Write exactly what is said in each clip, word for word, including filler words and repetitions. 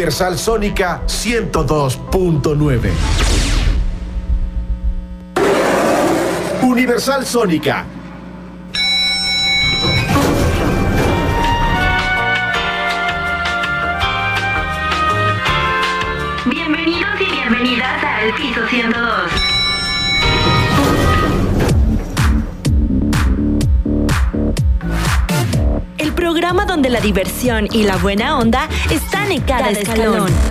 Universal Sónica ciento dos punto nueve. Universal Sónica. Bienvenidos y bienvenidas al Piso ciento dos. El programa donde la diversión y la buena onda están en cada, cada escalón. escalón.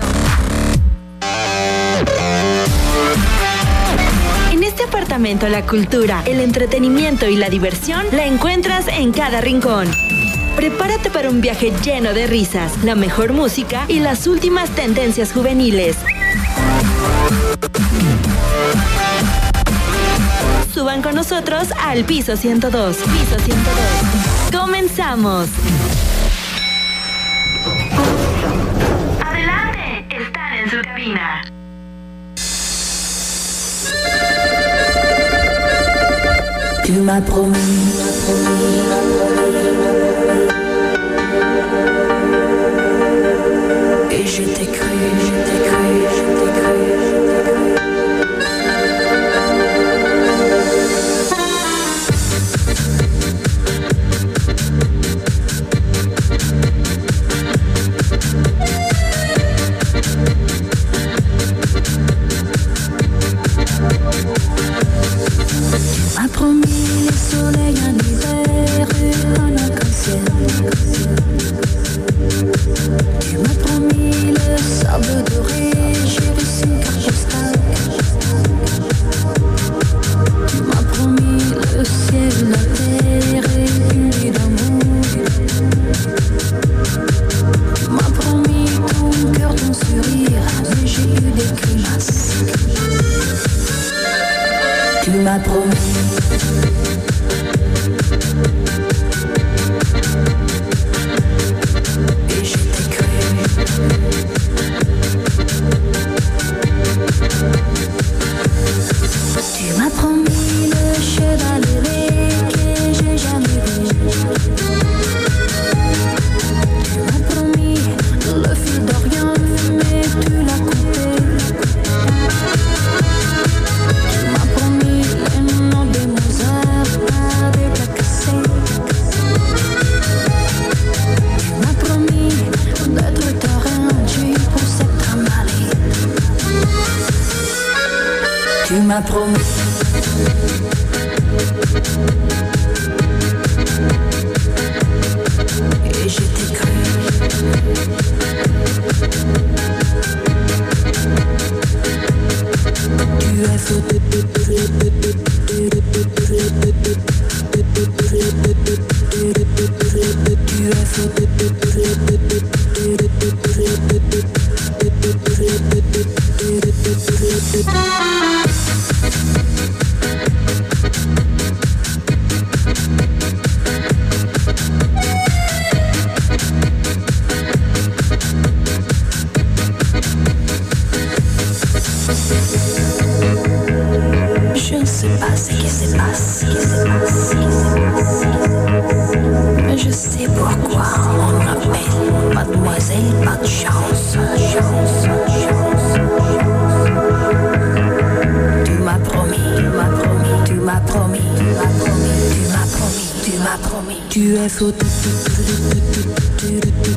En este apartamento la cultura, el entretenimiento y la diversión la encuentras en cada rincón. Prepárate para un viaje lleno de risas, la mejor música y las últimas tendencias juveniles. Suban con nosotros al Piso ciento dos. Piso ciento dos. ¡Comenzamos! Adelante, están en su cabina. Tu m'as promis, et je t'ai cru, je t'ai cru, je t'ai cru, je t'ai cru. Tu m'as promis le soleil en hiver, un arc-en-ciel. Tu m'as promis le sable doré, j'ai reçu une carte postale. Tu m'as promis le ciel, la terre et une vie d'amour. Tu m'as promis ton cœur, ton sourire, mais j'ai eu des grimaces. Tu m'as promis. Et je t'ai cru. Tu m'as promis le chevalier que j'ai jamais vu. Tu m'as promis le fil d'Orient, mais tu l'as coupé. Tu m'as promis le nom de Mozart avec la cassette. Tu m'as promis d'être ta reine, j'ai eu pour cette tramallée. Tu m'as promis. Et je t'ai cru. Tu es fou. Tu es fou. Je ne sais pas ce qui se passe, mais je sais pourquoi on m'appelle Mademoiselle Pas de chance. Tu m'as promis, tu m'as promis, tu m'as promis, tu m'as promis, tu m'as promis, tu m'as promis. Tu es fou. Tu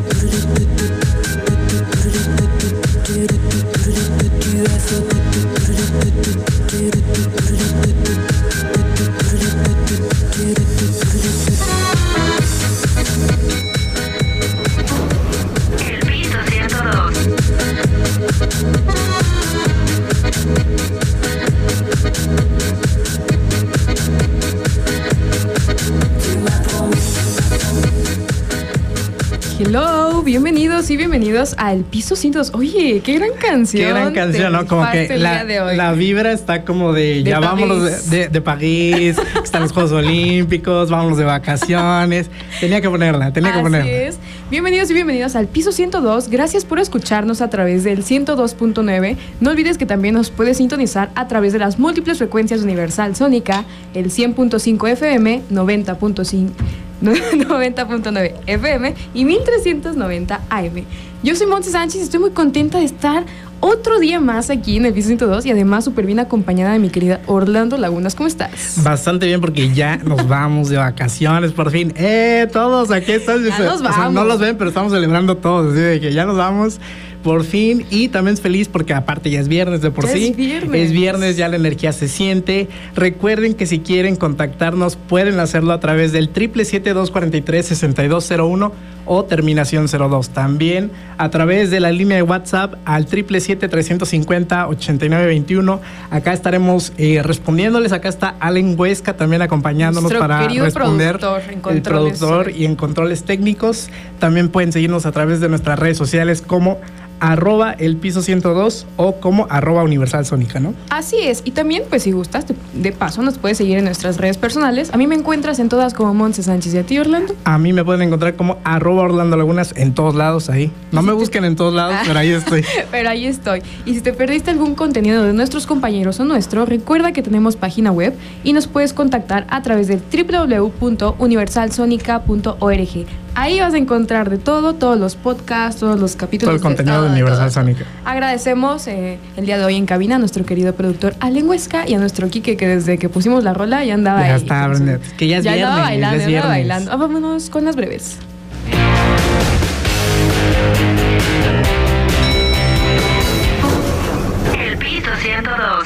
es fou. El Piso ciento dos. Hello, bienvenidos y bienvenidos al Piso ciento dos. Oye, qué gran canción. Qué gran canción, ¿no? Como que la, la vibra está como de, de ya París. Vámonos de, de, de París, están los Juegos Olímpicos, vámonos de vacaciones. Tenía que ponerla, tenía Así que ponerla. Es. Bienvenidos y bienvenidos al Piso ciento dos. Gracias por escucharnos a través del ciento dos punto nueve. No olvides que también nos puedes sintonizar a través de las múltiples frecuencias Universal Sónica, el cien punto cinco F M, noventa punto cinco noventa punto nueve F M y mil trescientos noventa A M. Yo soy Montse Sánchez y estoy muy contenta de estar otro día más aquí en el piso ciento dos y además súper bien acompañada de mi querida Orlando Lagunas. ¿Cómo estás? Bastante bien porque ya nos vamos de vacaciones por fin. ¡Eh! Todos aquí están. Ya nos o sea, vamos. no los ven, pero estamos celebrando todos. Así de que ya nos vamos por fin. Y también feliz porque aparte ya es viernes de por Ya sí. es viernes. Es viernes, ya la energía se siente. Recuerden que si quieren contactarnos pueden hacerlo a través del triple siete dos cuatro tres seis dos cero uno o terminación cero dos. También a través de la línea de WhatsApp al triple siete tres cinco cero ocho nueve dos uno. Acá estaremos eh, respondiéndoles. Acá está Allen Huesca también acompañándonos Nuestro para querido responder. productor en el controles. productor y en controles técnicos. También pueden seguirnos a través de nuestras redes sociales como arroba el piso ciento dos o como arroba Universal Sónica, ¿no? Así es, y también pues si gustas, de paso nos puedes seguir en nuestras redes personales. A mí me encuentras en todas como Montse Sánchez. ¿Y a ti, Orlando? A mí me pueden encontrar como arroba Orlando Lagunas en todos lados ahí. No me busquen en todos lados, pero ahí estoy. Pero ahí estoy. Y si te perdiste algún contenido de nuestros compañeros o nuestro, recuerda que tenemos página web y nos puedes contactar a través del doble u doble u doble u punto universal sónica punto org. Ahí vas a encontrar de todo, todos los podcasts, todos los capítulos. Todo el contenido todo, de Universal todo. Sónica. Agradecemos eh, el día de hoy en cabina a nuestro querido productor Allen Huesca y a nuestro Quique, que desde que pusimos la rola ya andaba Ya ahí. está, con su- Brenda. Que ya es ya viernes. andaba ya bailando, es ya andaba viernes. bailando. Ah, vámonos con las breves. El piso ciento dos.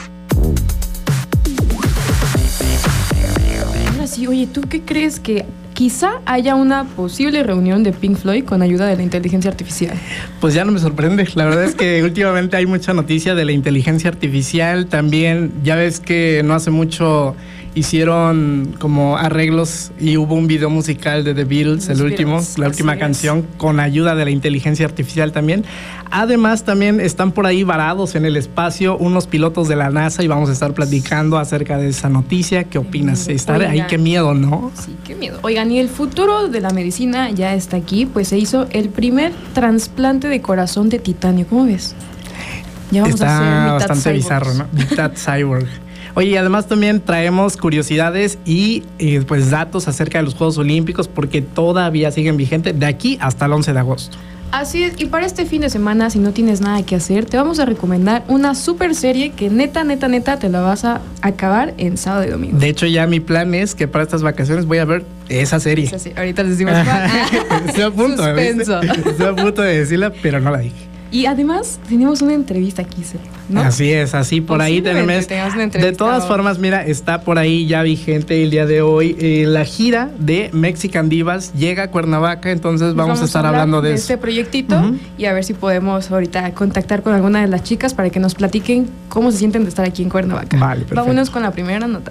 Ahora sí, oye, ¿tú qué crees que quizá haya una posible reunión de Pink Floyd con ayuda de la inteligencia artificial? Pues ya no me sorprende. La verdad es que últimamente hay mucha noticia de la inteligencia artificial. También ya ves que no hace mucho hicieron como arreglos y hubo un video musical de The Beatles, Los el último, Beatles, la última así es. canción, con ayuda de la inteligencia artificial también. Además, también están por ahí varados en el espacio unos pilotos de la NASA y vamos a estar platicando acerca de esa noticia. ¿Qué opinas? Estar ahí, Oigan. qué miedo, ¿no? Sí, qué miedo. Oigan, y el futuro de la medicina ya está aquí, pues se hizo el primer trasplante de corazón de titanio. ¿Cómo ves? Ya vamos a hacer Está mitad bastante cyborgs. bizarro, ¿no? Mitad cyborg. Oye, y además también traemos curiosidades y eh, pues datos acerca de los Juegos Olímpicos porque todavía siguen vigentes de aquí hasta el once de agosto. Así es, y para este fin de semana, si no tienes nada que hacer, te vamos a recomendar una super serie que neta, neta, neta te la vas a acabar en sábado y domingo. De hecho, ya mi plan es que para estas vacaciones voy a ver esa serie. Esa sí, ahorita les decimos cuál. Estoy a punto, Suspenso. ¿viste? Estoy a punto de decirla, pero no la dije. Y además tenemos una entrevista aquí, ¿no? Así es, así por ahí Posiblemente tenemos. tengamos una De entrevista todas hoy. formas, mira, está por ahí ya vigente el día de hoy eh, la gira de Mexican Divas llega a Cuernavaca, entonces Nos vamos, a estar hablar hablando de, eso. este proyectito Ujú. y a ver si podemos ahorita contactar con alguna de las chicas para que nos platiquen cómo se sienten de estar aquí en Cuernavaca. Vale, perfecto. Vámonos con la primera nota.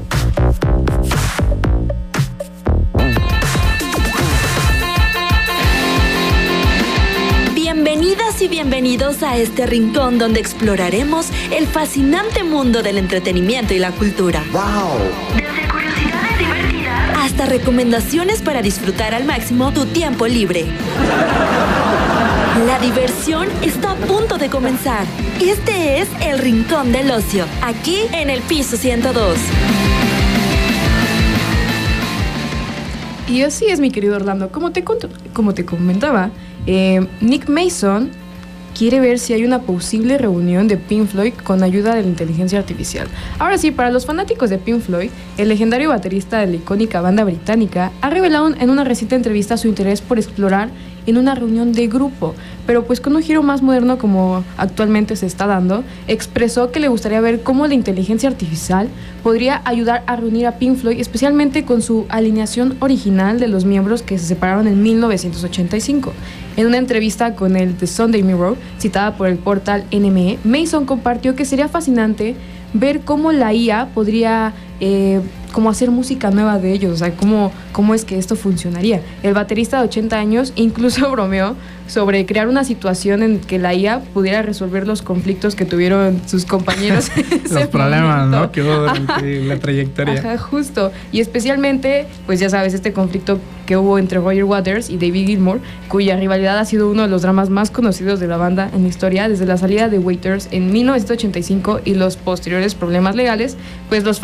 Bienvenidas y bienvenidos a este rincón donde exploraremos el fascinante mundo del entretenimiento y la cultura. Desde curiosidades divertidas hasta recomendaciones para disfrutar al máximo tu tiempo libre. La diversión está a punto de comenzar. Este es el Rincón del Ocio, aquí en el piso ciento dos. Y así es, mi querido Orlando. Como te, cont- como te comentaba, eh, Nick Mason quiere ver si hay una posible reunión de Pink Floyd con ayuda de la inteligencia artificial. Ahora sí, para los fanáticos de Pink Floyd, el legendario baterista de la icónica banda británica ha revelado en una reciente entrevista su interés por explorar en una reunión de grupo, pero pues con un giro más moderno como actualmente se está dando, expresó que le gustaría ver cómo la inteligencia artificial podría ayudar a reunir a Pink Floyd, especialmente con su alineación original de los miembros que se separaron en mil novecientos ochenta y cinco. En una entrevista con el The Sunday Mirror, citada por el portal N M E, Mason compartió que sería fascinante ver cómo la I A podría eh, como hacer música nueva de ellos, o sea, cómo, cómo es que esto funcionaría. El baterista de ochenta años incluso bromeó sobre crear una situación en que la I A pudiera resolver los conflictos que tuvieron sus compañeros en ese Los problemas, momento. ¿no? Que hubo durante la trayectoria. Ajá, justo. Y especialmente, pues ya sabes, este conflicto que hubo entre Roger Waters y David Gilmour, cuya rivalidad ha sido uno de los dramas más conocidos de la banda en la historia, desde la salida de Waters en mil novecientos ochenta y cinco y los posteriores problemas legales, pues los fans siempre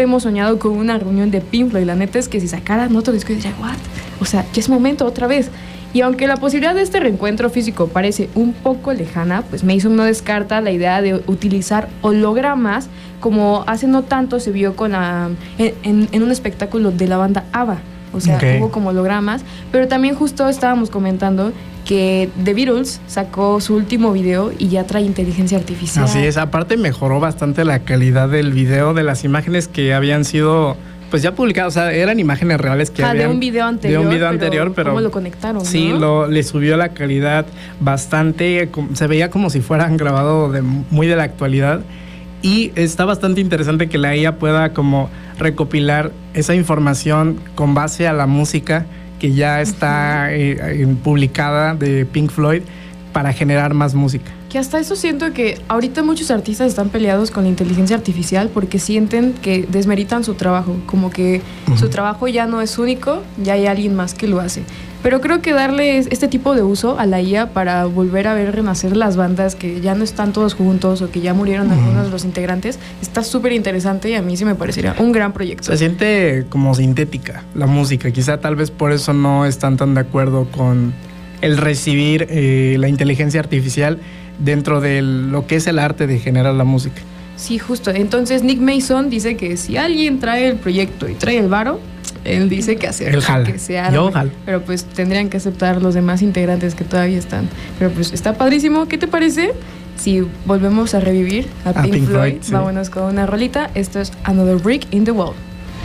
hemos soñado con una reunión de Pink Floyd. La neta es que si sacaran otro disco, diría, ¿what? O sea, ya es momento otra vez. Y aunque la posibilidad de este reencuentro físico parece un poco lejana, pues Mason no descarta la idea de utilizar hologramas, como hace no tanto se vio con la, en, en, en un espectáculo de la banda ABBA. O sea, okay. hubo como hologramas. Pero también justo estábamos comentando que The Beatles sacó su último video y ya trae inteligencia artificial. Así es, aparte mejoró bastante la calidad del video, de las imágenes que habían sido pues ya publicadas, o sea, eran imágenes reales que ah, habían... de un video anterior. De un video pero anterior, pero... ¿cómo lo conectaron? Sí, ¿no? lo, le subió la calidad bastante, se veía como si fueran grabados de, muy de la actualidad. Y está bastante interesante que la I A pueda como recopilar esa información con base a la música que ya está uh-huh. eh, publicada de Pink Floyd para generar más música. Que hasta eso siento que ahorita muchos artistas están peleados con la inteligencia artificial porque sienten que desmeritan su trabajo, como que uh-huh. su trabajo ya no es único, ya hay alguien más que lo hace. Pero creo que darle este tipo de uso a la I A para volver a ver renacer las bandas que ya no están todos juntos o que ya murieron uh-huh. algunos de los integrantes, está súper interesante y a mí sí me parecería un gran proyecto. Se siente como sintética la música, quizá tal vez por eso no están tan de acuerdo con el recibir eh, la inteligencia artificial dentro de lo que es el arte de generar la música. Sí, justo. Entonces Nick Mason dice que si alguien trae el proyecto y trae el varo, él dice que hacer el jala. que se arme. Yo jalo. Pero pues tendrían que aceptar los demás integrantes que todavía están. Pero pues está padrísimo. ¿Qué te parece si volvemos a revivir a, a Pink, Pink Floyd? Floyd sí. Vámonos con una rolita. Esto es Another Brick in the Wall.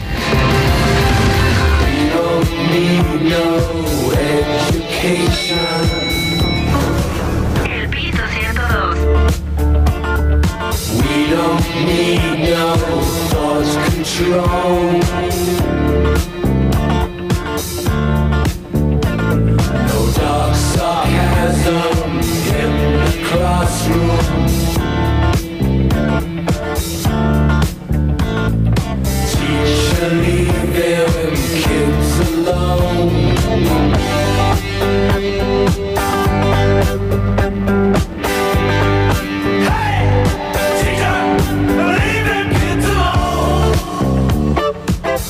El Pito ciento dos. We don't need no thought control. No dark sarcasm in the classroom. Teacher, leave them kids alone. Hey! Teacher, leave them kids alone.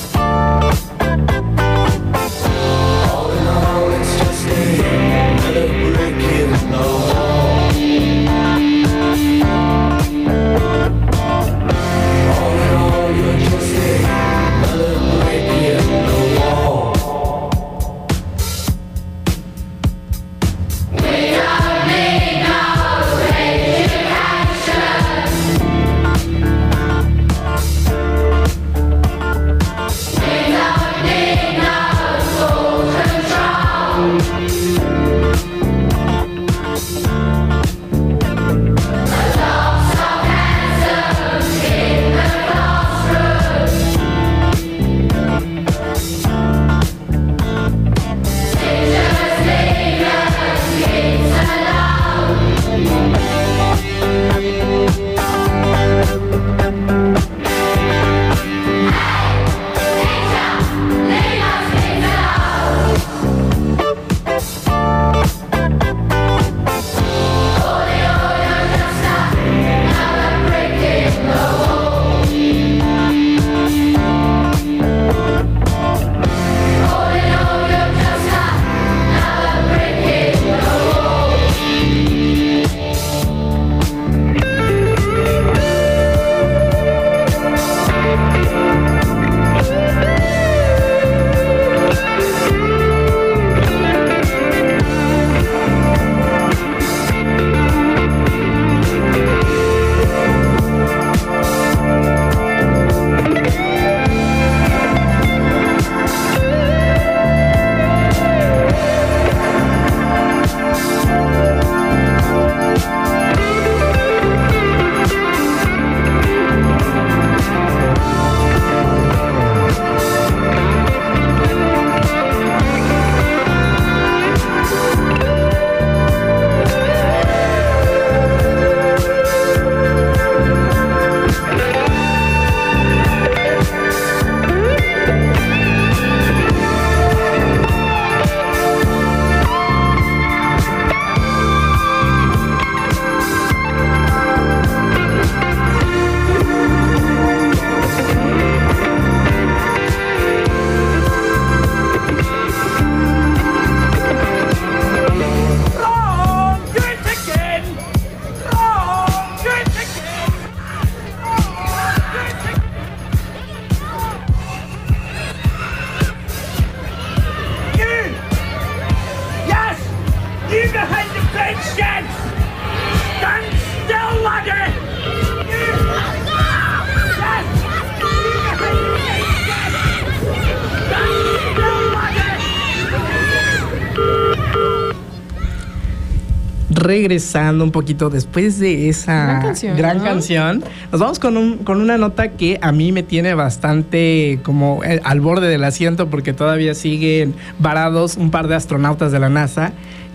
regresando un poquito después de esa Gran canción, gran ¿no? canción, nos vamos con, un, con una nota que a mí me tiene bastante como eh, al borde del asiento, porque todavía siguen varados un par de astronautas de la NASA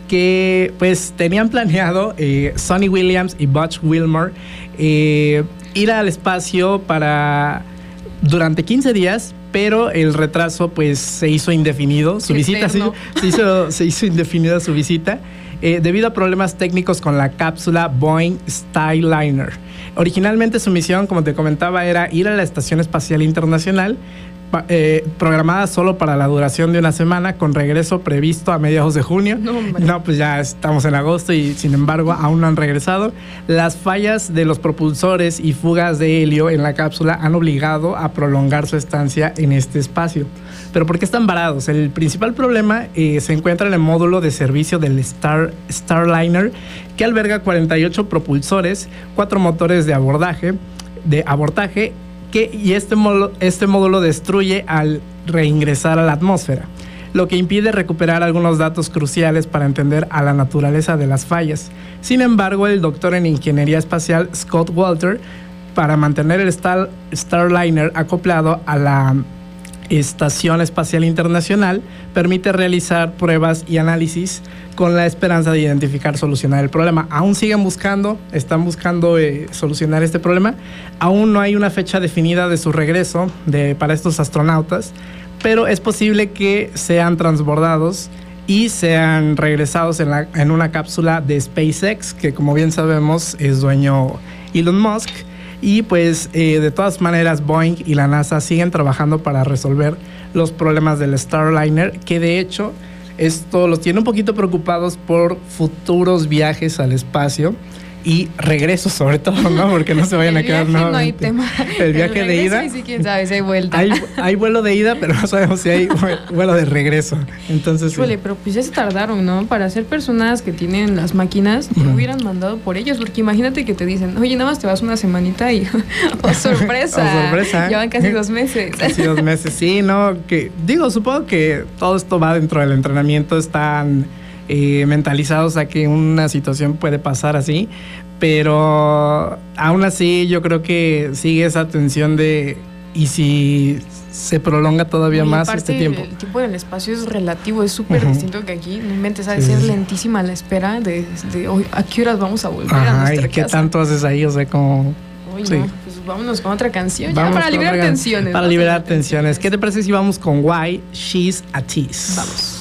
que pues tenían planeado, eh, Sonny Williams y Butch Wilmore, eh, ir al espacio para durante quince días, pero el retraso pues se hizo indefinido, su visita se, se, hizo, se hizo indefinida su visita, eh, debido a problemas técnicos con la cápsula Boeing Skyliner. Originalmente su misión, como te comentaba, era ir a la Estación Espacial Internacional, Eh, programada solo para la duración de una semana, con regreso previsto a mediados de junio. No, no, pues ya estamos en agosto y sin embargo aún no han regresado. Las fallas de los propulsores y fugas de helio en la cápsula han obligado a prolongar su estancia en este espacio. ¿Pero por qué están varados? El principal problema eh, se encuentra en el módulo de servicio del Star, Starliner, que alberga cuarenta y ocho propulsores, cuatro motores de abordaje, de abordaje Que, y este módulo, este módulo destruye al reingresar a la atmósfera, lo que impide recuperar algunos datos cruciales para entender a la naturaleza de las fallas. Sin embargo, el doctor en ingeniería espacial Scott Walter, para mantener el Star, Starliner acoplado a la Estación Espacial Internacional, permite realizar pruebas y análisis con la esperanza de identificar, solucionar el problema. Aún siguen buscando, están buscando eh, solucionar este problema. Aún no hay una fecha definida de su regreso de, para estos astronautas, pero es posible que sean transbordados y sean regresados en, la, en una cápsula de SpaceX, que como bien sabemos es dueño Elon Musk. Y pues eh, de todas maneras Boeing y la NASA siguen trabajando para resolver los problemas del Starliner, que de hecho esto los tiene un poquito preocupados por futuros viajes al espacio y regresos sobre todo, ¿no? Porque no se vayan a quedar nuevamente. No hay nuevamente. tema. El viaje El de ida. y sí, quién sabe si hay vuelta. Hay, hay vuelo de ida, pero no sabemos si hay vuelo de regreso. Entonces, Híjole, sí. pero pues ya se tardaron, ¿no? Para ser personas que tienen las máquinas, uh-huh. te hubieran mandado por ellos, porque imagínate que te dicen, oye, nada más te vas una semanita y ¡oh, sorpresa! Oh, sorpresa. Ya van casi dos meses. Casi dos meses, sí, ¿no? Que, digo, supongo que todo esto va dentro del entrenamiento, están eh, mentalizados a que una situación puede pasar así, pero aún así yo creo que sigue esa tensión de ¿y si se prolonga todavía Oye, más este tiempo? El tiempo en el espacio es relativo, es súper uh-huh. distinto que aquí. No inventes, ha de sí, ser sí. lentísima la espera de, de hoy, a qué horas vamos a volver Ajá, a nuestra ¿y qué casa? tanto haces ahí? O sea, como... Oye, sí. no, pues vámonos con otra canción Vamos ya para liberar otra... tensiones. Para liberar tensiones. ¿Qué te parece si vamos con Why She's a Tease? Vamos.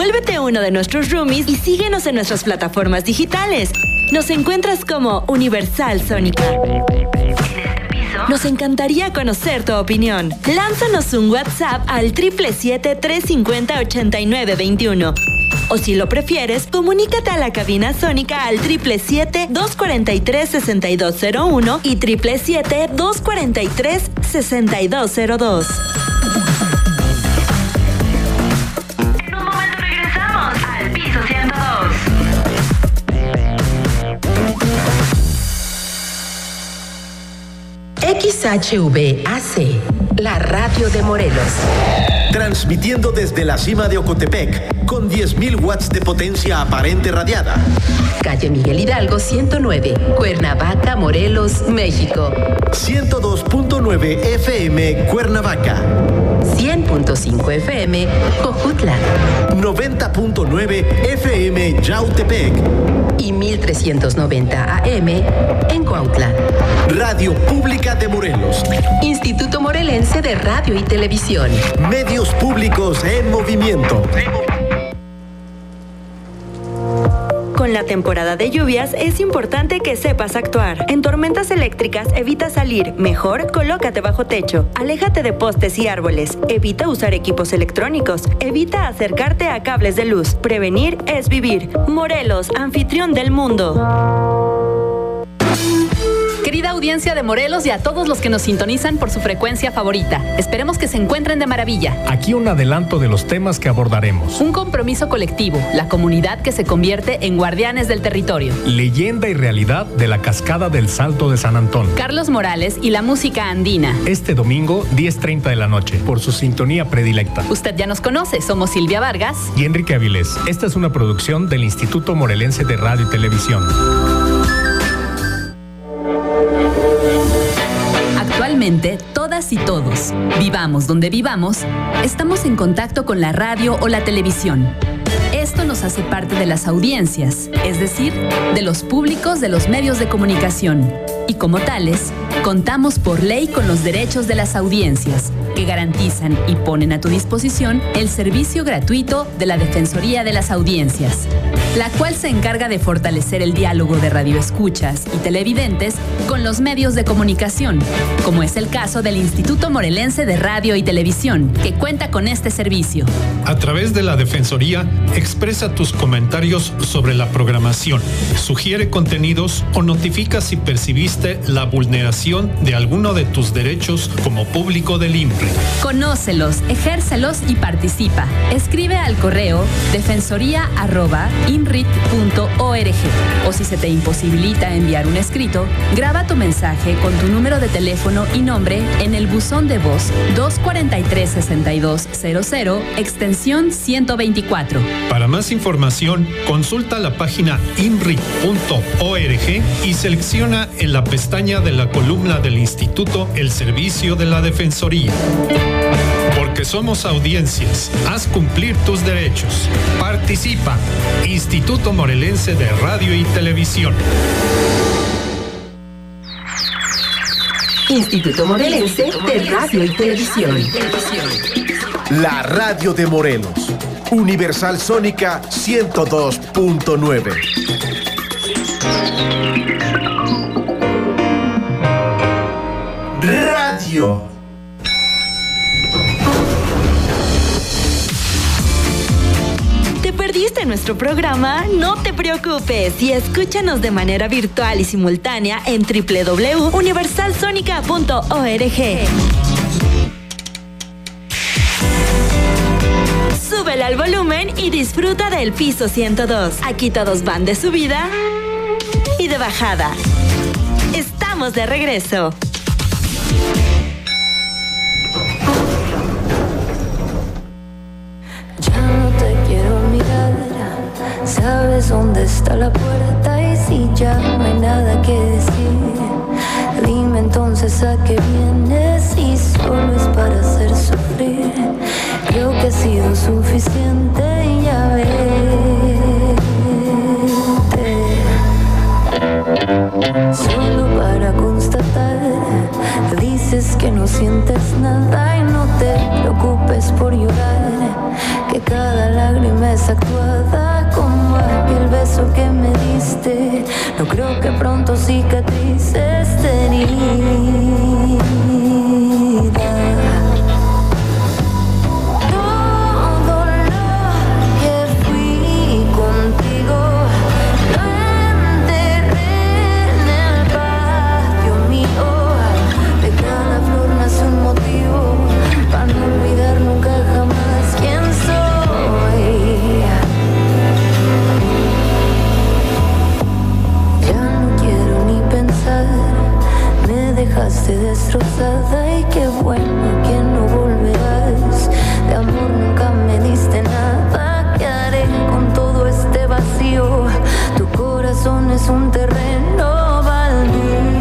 Vuélvete uno de nuestros roomies y síguenos en nuestras plataformas digitales. Nos encuentras como Universal Sónica. Nos encantaría conocer tu opinión. Lánzanos un WhatsApp al siete siete siete, tres cinco cero, ocho nueve dos uno. O si lo prefieres, comunícate a la cabina sónica al siete siete siete, dos cuatro tres, seis dos cero uno y siete siete siete, dos cuatro tres, seis dos cero dos. En un momento regresamos al piso ciento dos. X H V A C, la radio de Morelos. Transmitiendo desde la cima de Ocotepec, con diez mil watts de potencia aparente radiada. Calle Miguel Hidalgo ciento nueve, Cuernavaca, Morelos, México. ciento dos punto nueve F M, Cuernavaca. cien punto cinco F M, Jojutla. noventa punto nueve F M, Yautepec. Y mil trescientos noventa A M en Cuautla. Radio Pública de Morelos. Instituto Morelense de Radio y Televisión. Medios públicos en movimiento. Con la temporada de lluvias es importante que sepas actuar. En tormentas eléctricas evita salir. Mejor, colócate bajo techo. Aléjate de postes y árboles. Evita usar equipos electrónicos. Evita acercarte a cables de luz. Prevenir es vivir. Morelos, anfitrión del mundo. Querida audiencia de Morelos y a todos los que nos sintonizan por su frecuencia favorita, esperemos que se encuentren de maravilla. Aquí un adelanto de los temas que abordaremos. Un compromiso colectivo, la comunidad que se convierte en guardianes del territorio. Leyenda y realidad de la cascada del Salto de San Antón. Carlos Morales y la música andina. Este domingo, diez treinta de la noche, por su sintonía predilecta. Usted ya nos conoce, somos Silvia Vargas y Enrique Avilés. Esta es una producción del Instituto Morelense de Radio y Televisión. Actualmente, todas y todos, vivamos donde vivamos, estamos en contacto con la radio o la televisión. Esto nos hace parte de las audiencias, es decir, de los públicos de los medios de comunicación. Y como tales, contamos por ley con los derechos de las audiencias, que garantizan y ponen a tu disposición el servicio gratuito de la Defensoría de las Audiencias, la cual se encarga de fortalecer el diálogo de radioescuchas y televidentes con los medios de comunicación, como es el caso del Instituto Morelense de Radio y Televisión, que cuenta con este servicio. A través de la Defensoría, expresa tus comentarios sobre la programación, sugiere contenidos o notifica si percibiste la vulneración de alguno de tus derechos como público del I N R I. Conócelos, ejércelos y participa. Escribe al correo defensoría arroba inrit punto org o si se te imposibilita enviar un escrito, graba tu mensaje con tu número de teléfono y nombre en el buzón de voz dos cuatro tres, seis dos cero cero, extensión ciento veinticuatro. Para más información, consulta la página inrit punto org y selecciona en la pestaña de la columna del Instituto el servicio de la Defensoría. Porque somos audiencias, haz cumplir tus derechos. Participa. Instituto Morelense de Radio y Televisión. Instituto Morelense de Radio y Televisión. La radio de Morelos. Universal Sónica ciento dos punto nueve. Radio. ¿Te perdiste nuestro programa? No te preocupes y escúchanos de manera virtual y simultánea en doble u doble u doble u punto universal sónica punto org. Súbele al volumen y disfruta del piso ciento dos. Aquí todos van de subida y de bajada. Estamos de regreso. Sabes dónde está la puerta y si ya no hay nada que decir, dime entonces a qué vienes si solo es para hacer sufrir. Creo que ha sido suficiente y ya vete. Solo para constatar, dices que no sientes nada y no te preocupes por llorar. que cada lágrima es actuada, como aquel beso que me diste. No creo que pronto cicatrice esta herida. Dejaste destrozada y qué bueno que no volverás. De amor nunca me diste nada. ¿Qué haré con todo este vacío? Tu corazón es un terreno baldío.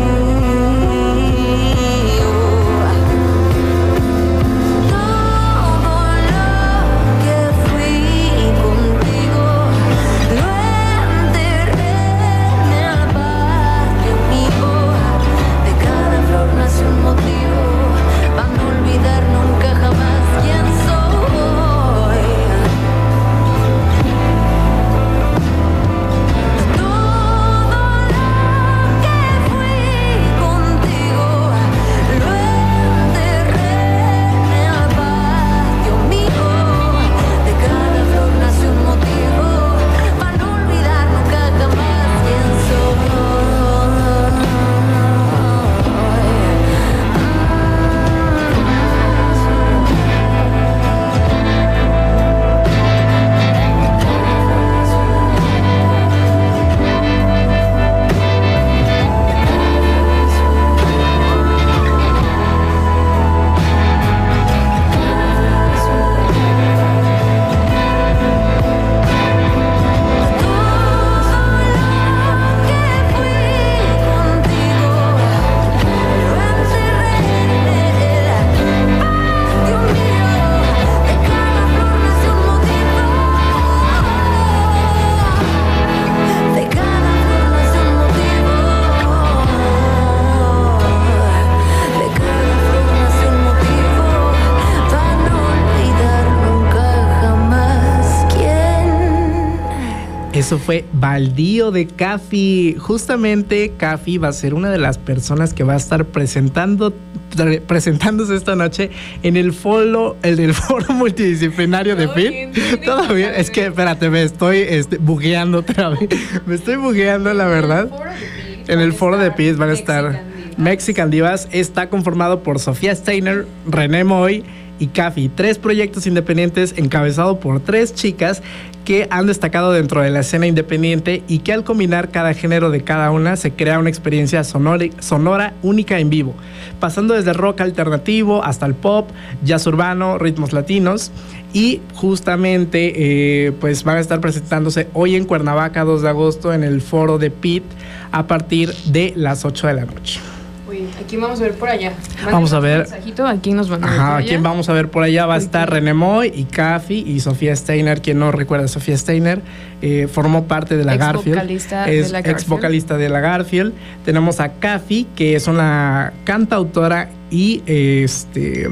Eso fue Baldío de Caffi. Justamente Caffi va a ser una de las personas que va a estar presentando presentándose esta noche en el foro, en el foro multidisciplinario de P I T. Todo bien, es que espérate, me estoy este, bugueando otra vez. Me estoy bugueando, la verdad. En el foro de P I T van a estar Mexican Divas. Está conformado por Sofía Steiner, René Moy y Caffi, tres proyectos independientes encabezados por tres chicas que han destacado dentro de la escena independiente y que al combinar cada género de cada una se crea una experiencia sonora, sonora única en vivo, pasando desde rock alternativo hasta el pop, jazz urbano, ritmos latinos. Y justamente eh, pues van a estar presentándose hoy en Cuernavaca, dos de agosto, en el foro de P I T a partir de las ocho de la noche. Uy, aquí vamos a ver por allá. Mándenos vamos a ver. ¿A quién nos van a ver? Ajá, ¿a quién vamos a ver por allá? Va a estar René Moy y Caffi y Sofía Steiner. Quien no recuerda a Sofía Steiner, eh, formó parte de la ex Garfield. Vocalista es de la ex Garfield. vocalista de la Garfield. Tenemos a Caffi, que es una cantautora y este.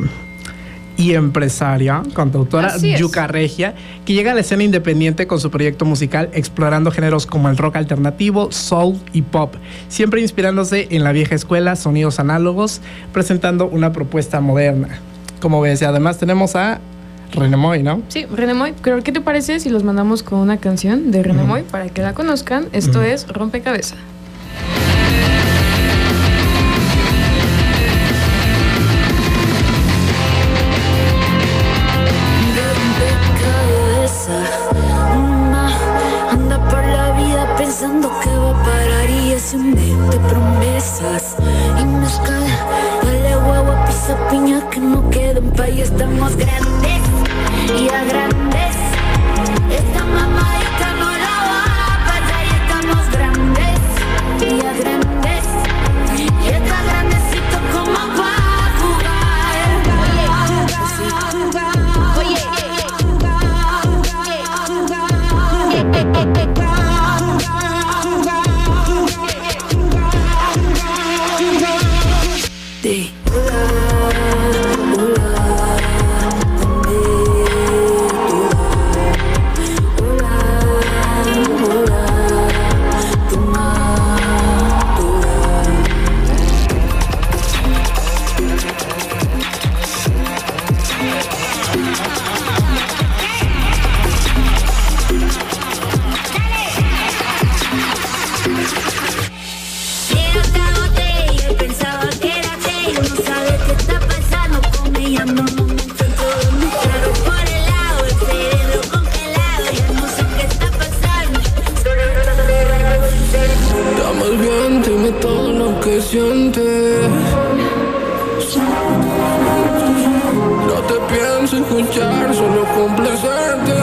y empresaria, cantautora yuca regia, que llega a la escena independiente con su proyecto musical explorando géneros como el rock alternativo, soul y pop, siempre inspirándose en la vieja escuela, sonidos análogos, presentando una propuesta moderna. Como ves, y además tenemos a René Moy, ¿no? Sí, René Moy. Creo, ¿qué te parece si los mandamos con una canción de René uh-huh. Moy para que la conozcan? Esto uh-huh. es Rompecabezas. Pensando que va a parar y es un de promesas y mezcal, dale huevo, pisa piña que no queden pa' y estamos grandes y a grandes. Esta mamadita no la va a pasar y estamos grandes y a grandes. Y está grandecito como pa' jugar. Oye, oye, pasando un momento dentro de mí. Claro, por el lado, el cerebro congelado, ya no sé qué está pasando. Estamos bien, dime todo lo que sientes. No te pienso escuchar, solo complacerte.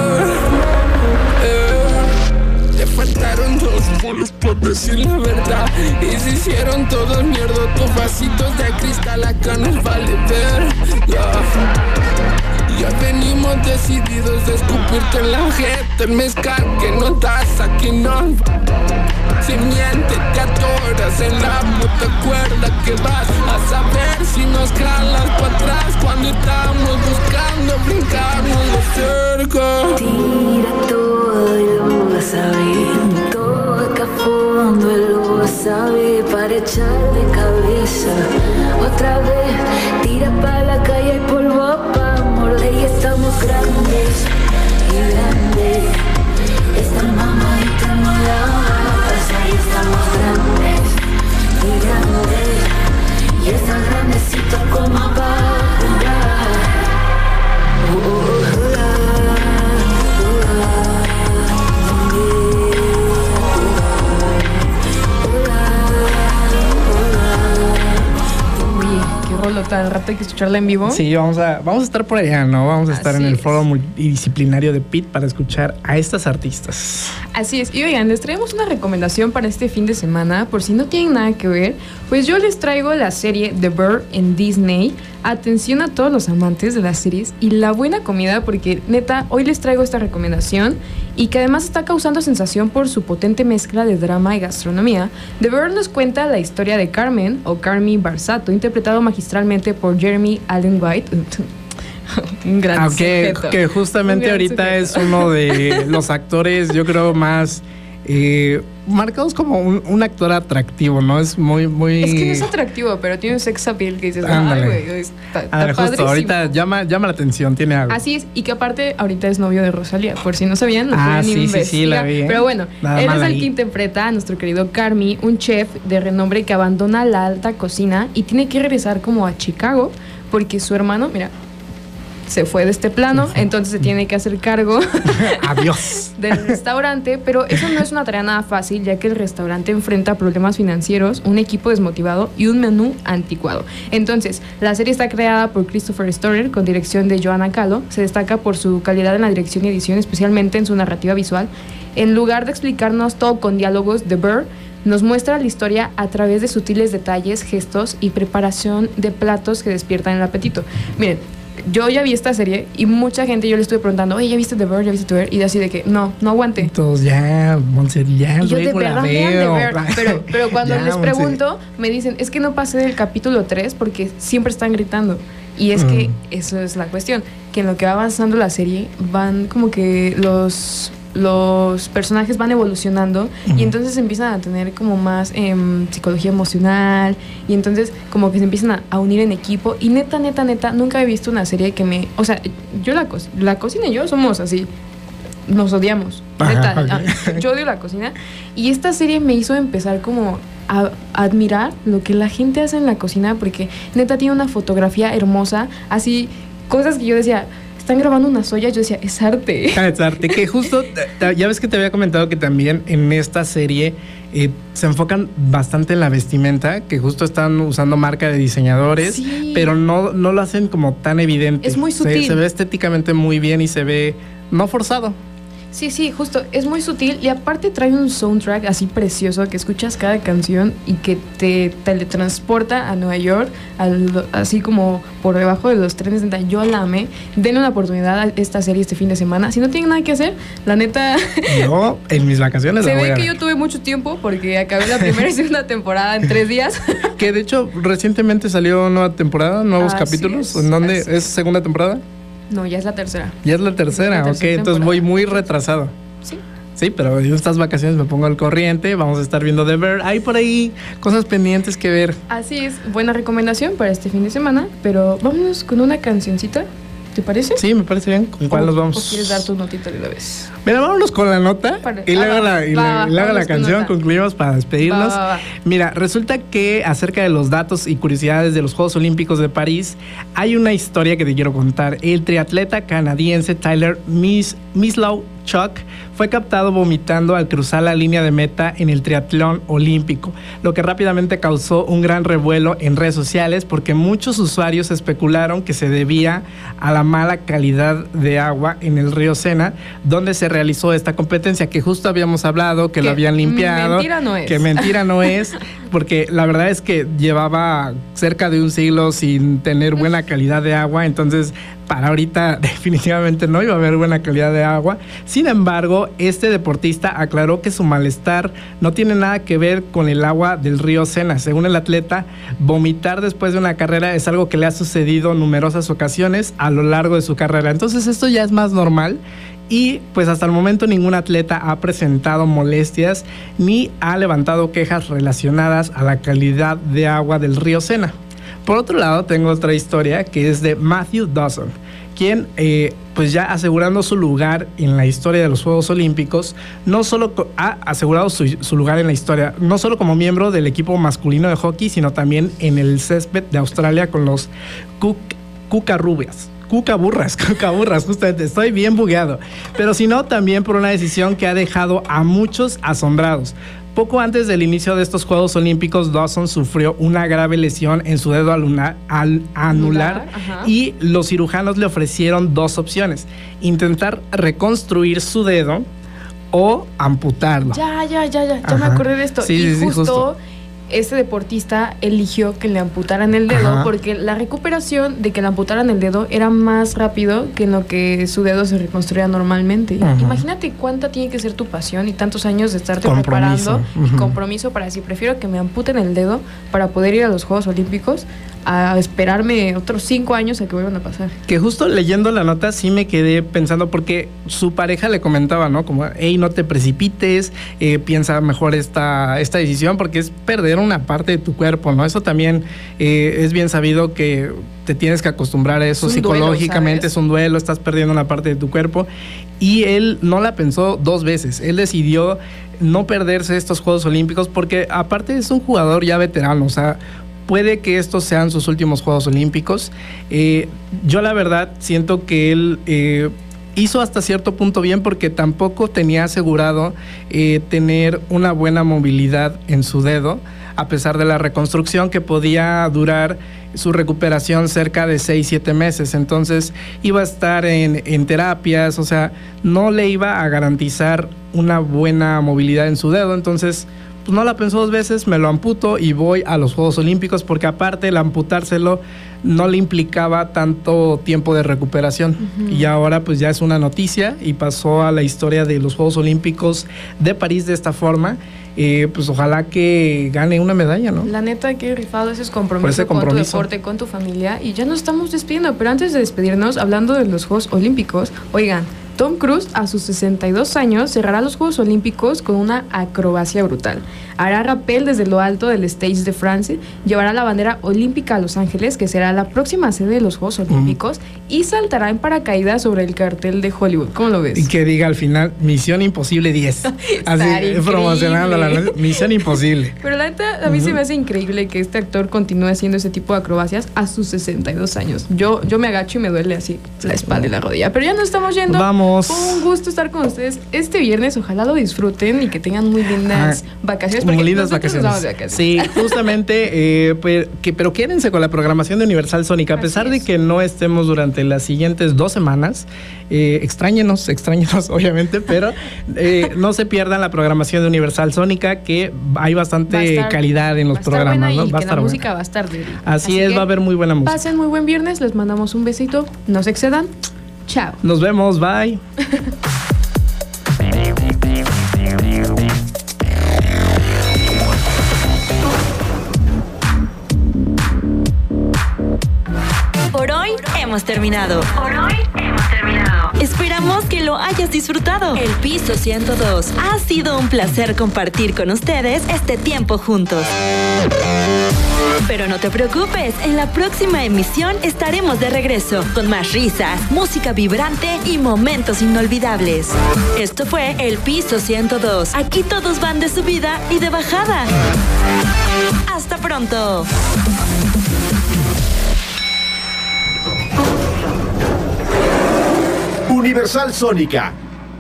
eh, Te faltaron dos bolos por decir la verdad. Y se hicieron todos mierda. Tus vasitos de cristal acá nos vale ver. Yeah. Ya venimos decididos de escupirte en la jeta. El mezcal que no das aquí no. Si miente te atoras en la puta cuerda que vas a saber si nos jalas para atrás cuando estamos buscando brincarnos de cerca. Tira todo y lo vas a ver, toca a fondo y lo vas a ver para echar de cabeza. Otra vez, tira pa' la calle y polvo pa' morder y estamos grandes y grandes. Esta mamadita no la pasa y estamos grandes y grandes. Y está grandecito como para jugar. Oh, oh, oh, oh, Rolota, al rato hay que escucharla en vivo. Sí, vamos a, vamos a estar por allá, ¿no? Vamos a estar Así en el es. foro multidisciplinario de P I T para escuchar a estas artistas. Así es. Y oigan, les traemos una recomendación para este fin de semana. Por si no tienen nada que ver, pues yo les traigo la serie The Bear en Disney. Atención a todos los amantes de las series y la buena comida, porque neta, hoy les traigo esta recomendación y que además está causando sensación por su potente mezcla de drama y gastronomía. The Bear nos cuenta la historia de Carmen, o Carmy Barsato, interpretado magistralmente por Jeremy Allen White. Un gran Aunque sujeto. que justamente Un gran ahorita sujeto. es uno de los actores, yo creo, más eh, marcados como un, un actor atractivo, ¿no? Es muy, muy... Es que no es atractivo, pero tiene un sex appeal que dices, ay, Ándale. güey, está, está Ah, justo, padrísimo. ahorita llama, llama la atención, tiene algo. Así es, y que aparte ahorita es novio de Rosalía, por si no sabían, lo Ah, pueden sí, sí, investigar. sí, la vi, ¿eh? Pero bueno, Nada él mal es el ahí. que interpreta a nuestro querido Carmy, un chef de renombre que abandona la alta cocina y tiene que regresar como a Chicago porque su hermano, mira, se fue de este plano, entonces se tiene que hacer cargo Adiós. del restaurante, pero eso no es una tarea nada fácil, ya que el restaurante enfrenta problemas financieros, un equipo desmotivado y un menú anticuado. Entonces, la serie está creada por Christopher Storer con dirección de Joanna Calo. Se destaca por su calidad en la dirección y edición, especialmente en su narrativa visual. En lugar de explicarnos todo con diálogos, The Bear nos muestra la historia a través de sutiles detalles, gestos y preparación de platos que despiertan el apetito. Miren, yo ya vi esta serie y mucha gente yo le estuve preguntando, oye, ¿ya viste The Bear? ¿Ya viste The Bear? Y así de que, no, no aguanté. Todos ya, Monse, ya Y yo de luego la verdad vean The veo. Bear. Pero, pero cuando Ya, les Monse. pregunto, me dicen, es que no pasé del capítulo tres porque siempre están gritando. Y es Mm. que eso es la cuestión, que en lo que va avanzando la serie, van como que los... los personajes van evolucionando Ujú. y entonces empiezan a tener como más em, psicología emocional y entonces como que se empiezan a, a unir en equipo y neta, neta, neta, nunca he visto una serie que me... O sea, yo la, co la cocina y yo somos así, nos odiamos, neta, Ajá, ok. ah, yo odio la cocina y esta serie me hizo empezar como a, a admirar lo que la gente hace en la cocina porque neta tiene una fotografía hermosa, así, cosas que yo decía... Están grabando unas ollas, yo decía, es arte. Es arte, que justo, te- ya ves que te había comentado que también en esta serie eh, se enfocan bastante en la vestimenta, que justo están usando marca de diseñadores, Sí. pero no, no lo hacen como tan evidente. Es muy Se- sutil. Se, ve estéticamente muy bien y se ve no forzado. Sí, sí, justo, es muy sutil y aparte trae un soundtrack así precioso que escuchas cada canción y que te teletransporta a Nueva York, al- así como por debajo de los trenes. Neta, yo la amé. Denle una oportunidad a esta serie este fin de semana. Si no tienen nada que hacer, la neta, Yo en mis vacaciones se la voy ve a que ver. yo tuve mucho tiempo porque acabé la primera y segunda temporada en tres días. Que de hecho recientemente salió nueva temporada, nuevos Así capítulos. es, ¿En dónde? así ¿Es segunda temporada? No, ya es la tercera. Ya es la tercera, Es la ok, tercera entonces temporada. voy muy retrasado. Sí. Sí, pero en estas vacaciones me pongo al corriente, vamos a estar viendo The Bear. Hay por ahí cosas pendientes que ver. Así es, buena recomendación para este fin de semana, pero vámonos con una cancioncita. ¿Te parece? Sí, me parece bien. ¿Con cuál nos vamos? ¿O quieres dar tu notita de una vez? Mira, vámonos con la nota Para, y luego ah, la, y va, la, y luego la canción, concluimos para despedirnos. Va, va, va. Mira, resulta que acerca de los datos y curiosidades de los Juegos Olímpicos de París, hay una historia que te quiero contar. El triatleta canadiense Tyler Mis, Mislow Chuck fue captado vomitando al cruzar la línea de meta en el triatlón olímpico, lo que rápidamente causó un gran revuelo en redes sociales porque muchos usuarios especularon que se debía a la mala calidad de agua en el río Sena, donde se realizó esta competencia, que justo habíamos hablado, que lo habían limpiado. Mentira no es. Que mentira no es, porque la verdad es que llevaba cerca de un siglo sin tener buena calidad de agua, entonces para ahorita definitivamente no iba a haber buena calidad de agua. Sin embargo, este deportista aclaró que su malestar no tiene nada que ver con el agua del río Sena. Según el atleta, vomitar después de una carrera es algo que le ha sucedido en numerosas ocasiones a lo largo de su carrera. Entonces esto ya es más normal. Y pues hasta el momento ningún atleta ha presentado molestias ni ha levantado quejas relacionadas a la calidad de agua del río Sena. Por otro lado, tengo otra historia que es de Matthew Dawson, quien eh, pues ya asegurando su lugar en la historia de los Juegos Olímpicos, no solo co- ha asegurado su, su lugar en la historia, no solo como miembro del equipo masculino de hockey, sino también en el césped de Australia con los Kookaburras. Kookaburras, Kookaburras, justamente, estoy bien bugueado. Pero si no, también por una decisión que ha dejado a muchos asombrados. Poco antes del inicio de estos Juegos Olímpicos, Dawson sufrió una grave lesión en su dedo alunar, al, anular Ajá. y los cirujanos le ofrecieron dos opciones: intentar reconstruir su dedo o amputarlo. Ya, ya, ya, ya, ya Ajá. me acordé de esto. Sí, y sí, sí, justo, justo. este deportista eligió que le amputaran el dedo. Ajá. Porque la recuperación de que le amputaran el dedo era más rápido que en lo que su dedo se reconstruía normalmente. Ajá. Imagínate cuánta tiene que ser tu pasión y tantos años de estarte Compromiso. preparando y Ujú. compromiso para decir, prefiero que me amputen el dedo para poder ir a los Juegos Olímpicos a esperarme otros cinco años a que vuelvan a pasar. Que justo leyendo la nota sí me quedé pensando, porque su pareja le comentaba, ¿no? Como, hey, no te precipites, eh, piensa mejor esta, esta decisión, porque es perder una parte de tu cuerpo, ¿no? Eso también eh, es bien sabido que te tienes que acostumbrar a eso Es un psicológicamente, duelo, ¿sabes? es un duelo, estás perdiendo una parte de tu cuerpo. Y él no la pensó dos veces, él decidió no perderse estos Juegos Olímpicos porque aparte es un jugador ya veterano, o sea, puede que estos sean sus últimos Juegos Olímpicos. Eh, yo la verdad siento que él eh, hizo hasta cierto punto bien porque tampoco tenía asegurado eh, tener una buena movilidad en su dedo, a pesar de la reconstrucción que podía durar su recuperación cerca de seis, siete meses. Entonces iba a estar en, en terapias, o sea, no le iba a garantizar una buena movilidad en su dedo. Entonces pues no la pensó dos veces, me lo amputo y voy a los Juegos Olímpicos, porque aparte el amputárselo no le implicaba tanto tiempo de recuperación. Uh-huh. Y ahora pues ya es una noticia y pasó a la historia de los Juegos Olímpicos de París de esta forma. Eh, pues ojalá que gane una medalla, ¿no? La neta, que rifado ese compromiso, ese compromiso con tu deporte, con tu familia. Y ya nos estamos despidiendo, pero antes de despedirnos, hablando de los Juegos Olímpicos, oigan, Tom Cruise, a sus sesenta y dos años, cerrará los Juegos Olímpicos con una acrobacia brutal. Hará rappel desde lo alto del Stage de France, llevará la bandera olímpica a Los Ángeles, que será la próxima sede de los Juegos Olímpicos, mm. y saltará en paracaídas sobre el cartel de Hollywood. ¿Cómo lo ves? Y que diga al final, Misión Imposible diez. Así, promocionando la Misión Imposible. Pero la neta, a mí uh-huh. se me hace increíble que este actor continúe haciendo ese tipo de acrobacias a sus sesenta y dos años. Yo, yo me agacho y me duele así la espalda y la rodilla. Pero ya nos estamos yendo. Vamos. Fue un gusto estar con ustedes este viernes. Ojalá lo disfruten y que tengan muy lindas ah, vacaciones. Muy lindas vacaciones. vacaciones. Sí, justamente. eh, pues, que, pero quédense con la programación de Universal Sónica. A pesar de que no estemos durante las siguientes dos semanas, eh, extrañenos, extrañenos, obviamente, pero eh, no se pierdan la programación de Universal Sónica, que hay bastante estar, calidad en los programas. ¿No? Y va que a estar la buena. música va a estar de Así, Así es, va a haber muy buena música. Pasen muy buen viernes. Les mandamos un besito. No se excedan. Chao. Nos vemos, bye. Por hoy hemos terminado. Por hoy hemos terminado. Esperamos que lo hayas disfrutado. El Piso ciento dos. Ha sido un placer compartir con ustedes este tiempo juntos. Pero no te preocupes, en la próxima emisión estaremos de regreso con más risas, música vibrante y momentos inolvidables. Esto fue El Piso ciento dos. Aquí todos van de subida y de bajada. Hasta pronto. Universal Sónica.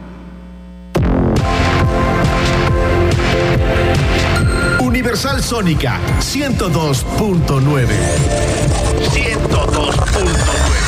Universal Sónica ciento dos punto nueve. ciento dos punto nueve.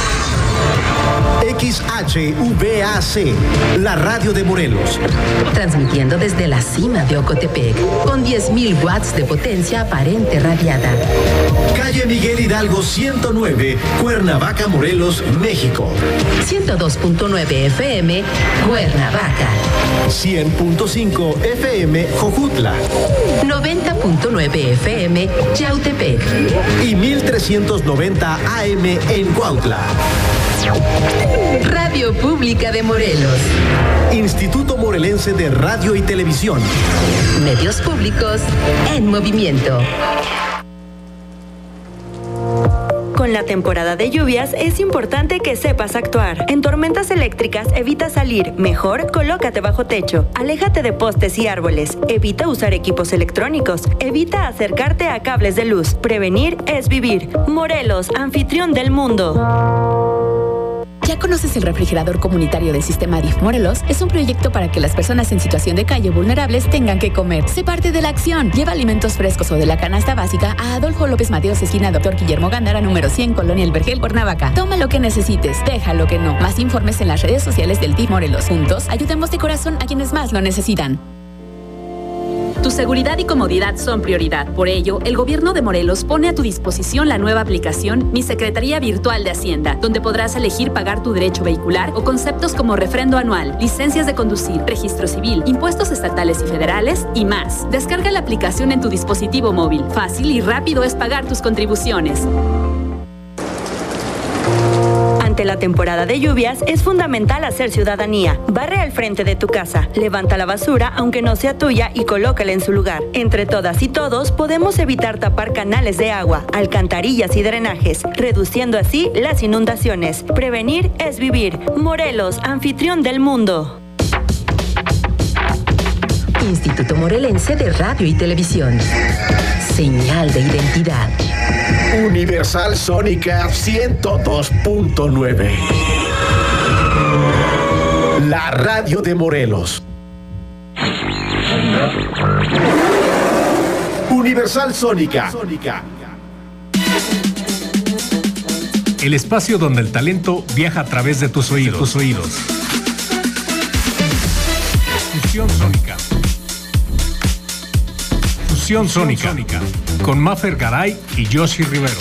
X H V A C, la radio de Morelos. Transmitiendo desde la cima de Ocotepec, con diez mil watts de potencia aparente radiada. Calle Miguel Hidalgo ciento nueve, Cuernavaca, Morelos, México. ciento dos punto nueve F M, Cuernavaca. cien punto cinco F M, Jojutla. noventa punto nueve F M, Yautepec. Y mil trescientos noventa A M en Cuautla. Radio Pública de Morelos. Instituto Morelense de Radio y Televisión. Medios públicos en movimiento. Con la temporada de lluvias es importante que sepas actuar. En tormentas eléctricas evita salir. Mejor, colócate bajo techo. Aléjate de postes y árboles. Evita usar equipos electrónicos. Evita acercarte a cables de luz. Prevenir es vivir. Morelos, anfitrión del mundo. ¿Ya conoces el refrigerador comunitario del Sistema D I F Morelos? Es un proyecto para que las personas en situación de calle vulnerables tengan que comer. Sé parte de la acción. Lleva alimentos frescos o de la canasta básica a Adolfo López Mateos, esquina Doctor Guillermo Gándara, número cien, Colonia El Vergel, Cuernavaca. Toma lo que necesites, deja lo que no. Más informes en las redes sociales del D I F Morelos. Juntos, ayudemos de corazón a quienes más lo necesitan. Tu seguridad y comodidad son prioridad. Por ello, el Gobierno de Morelos pone a tu disposición la nueva aplicación Mi Secretaría Virtual de Hacienda, donde podrás elegir pagar tu derecho vehicular o conceptos como refrendo anual, licencias de conducir, registro civil, impuestos estatales y federales y más. Descarga la aplicación en tu dispositivo móvil. Fácil y rápido es pagar tus contribuciones. Ante la temporada de lluvias, es fundamental hacer ciudadanía. Barre al frente de tu casa, levanta la basura aunque no sea tuya y colócala en su lugar. Entre todas y todos podemos evitar tapar canales de agua, alcantarillas y drenajes, reduciendo así las inundaciones. Prevenir es vivir. Morelos, anfitrión del mundo. Instituto Morelense de Radio y Televisión. Señal de identidad. Universal Sónica ciento dos punto nueve. La radio de Morelos. Universal Sónica. El espacio donde el talento viaja a través de tus oídos. Tus oídos. Fusión Sónica. Fusión Sónica. Sónica. Con Mafer Garay y Yoshi Rivero.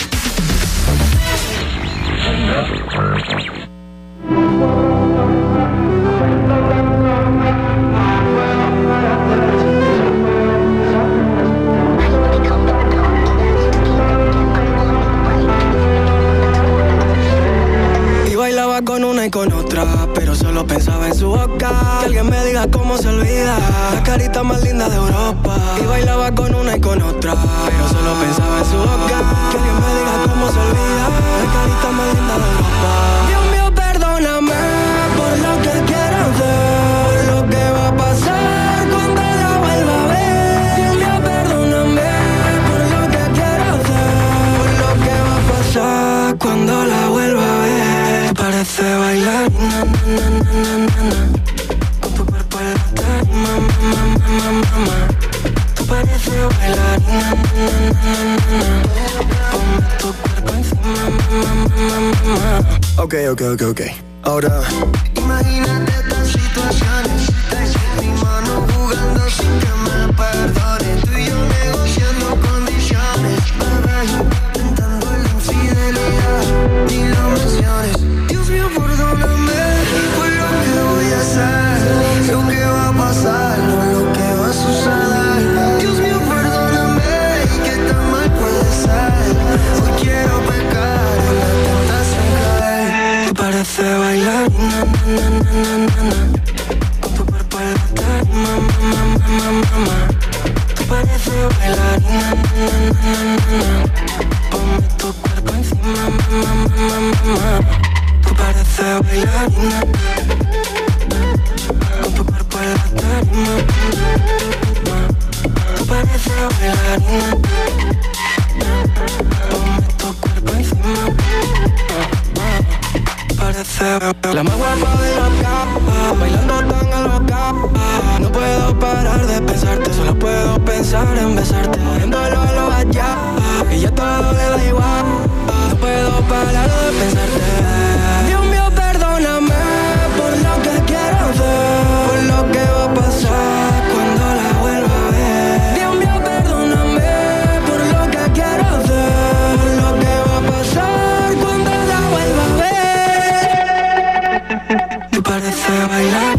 Y bailaba con una y con otra, pero solo pensaba en su boca. Que alguien me diga cómo se olvida, la carita más linda de Europa. Y bailaba con una y con otra, pero solo pensaba en su boca. Que alguien me diga cómo se olvida, la carita más linda de Europa. Dios mío, perdóname por lo que quiero hacer, por lo que va a pasar cuando la vuelva a ver. Dios mío, perdóname por lo que quiero hacer, por lo que va a pasar cuando la vuelva a ver. Parece bailar, na, na, na, na, na, na. Con tu cuerpo en la tarima, ma, ma, ma, ma, ma. Tú pareces bailar, na, na, na, na, na. Ponme tu cuerpo encima, ma, ma, ma, ma, ma. Ok, ok, ok, ok. Ahora, imagínate estas situaciones. Mi mano jugando sin que me perdone. Tú y yo negociando condiciones. Bebé, tentando la infidelidad. Ni lo menciones. Dios mío, perdóname por lo que voy a hacer, lo que va a pasar, no lo que va a suceder. Dios mío, perdóname, que tan mal puede ser. Hoy quiero pecar, en la tentación caer. Te parece pareces bailarina, na, na, na, na, na. Tu cuerpo en la tarima, ma, ma, ma, ma, ma. Tu pareces bailarina, na, na, na, na, na. Ponme tu cuerpo encima, ma, ma, ma, ma, ma. Tu pareces bailarina. Con tu cuerpo en la tarima, tu pareces bailarina. Ponme tu cuerpo encima. Parece la más guapa de la cama, bailando tan alocada. No puedo parar de pensarte, solo puedo pensar en besarte. Viéndolo a lo allá, y ya todo le da igual. No puedo parar de pensarte. Dios mío, perdóname por lo que quiero hacer, por lo que va a pasar cuando la vuelva a ver. Dios mío, perdóname por lo que quiero hacer, por lo que va a pasar cuando la vuelva a ver. Tú pareces bailar.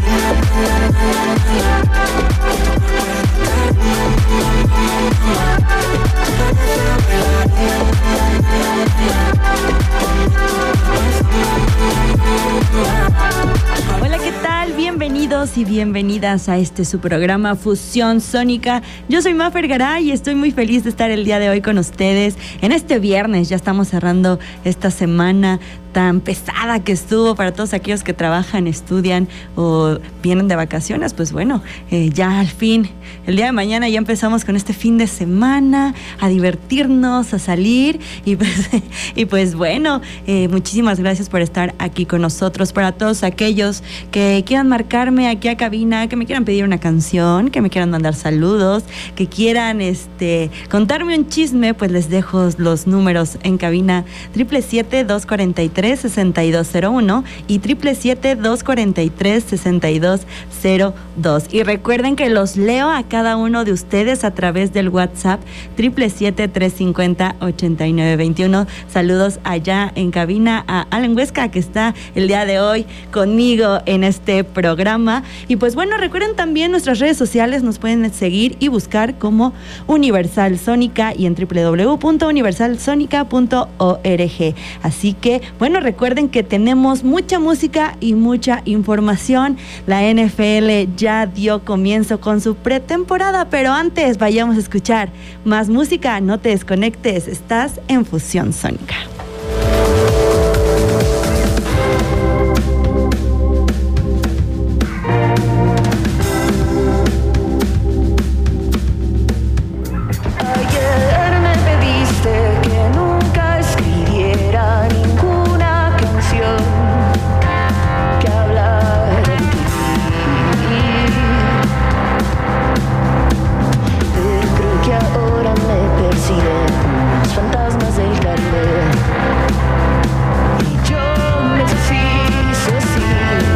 Hola, ¿qué tal? Bienvenidos y bienvenidas a este su programa Fusión Sónica. Yo soy Mafer Garay y estoy muy feliz de estar el día de hoy con ustedes. En este viernes ya estamos cerrando esta semana tan pesada que estuvo para todos aquellos que trabajan, estudian o vienen de vacaciones. Pues bueno, eh, ya al fin, el día de mañana ya empezamos con este fin de semana a divertirnos, a salir y pues, y pues bueno, eh, muchísimas gracias por estar aquí con nosotros. Para todos aquellos que quieran marcarme aquí a cabina, que me quieran pedir una canción, que me quieran mandar saludos, que quieran este contarme un chisme, pues les dejo los números en cabina: siete siete siete, dos cuatro tres, seis dos cero uno y siete siete siete, dos cuatro tres, seis dos cero dos. Y recuerden que los leo a cada uno de ustedes a través del WhatsApp siete siete siete, tres cinco cero, ocho nueve dos uno. Saludos allá en cabina a Alan Huesca, que está el día de hoy conmigo en este programa. Y pues bueno, recuerden también nuestras redes sociales, nos pueden seguir y buscar como Universal Sónica y en doble u doble u doble u punto universal sónica punto org. Así que bueno, recuerden que tenemos mucha música y mucha información. La N F L ya dio comienzo con su pretemporada, pero antes vayamos a escuchar más música. No te desconectes, estás en Fusión Sónica. Fantasmas del Caribe y yo me deshice así.